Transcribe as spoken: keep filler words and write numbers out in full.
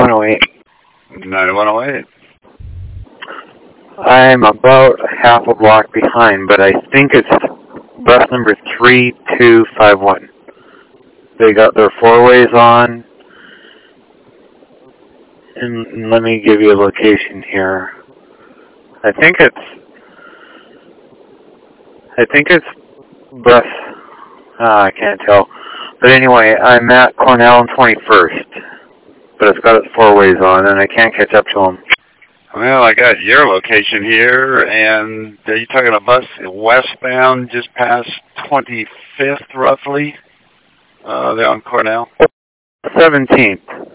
one oh eight. ninety-one oh eight. I'm about half a block behind, but I think it's bus number three two five one. They got their four-ways on. And let me give you a location here. I think it's, I think it's bus, uh, I can't tell. But anyway, I'm at Cornell and twenty-first. But it's got its four-ways on, and I can't catch up to them. Well, I got your location here, and are you talking a bus westbound just past twenty-fifth, roughly, uh, there on Cornell? seventeenth.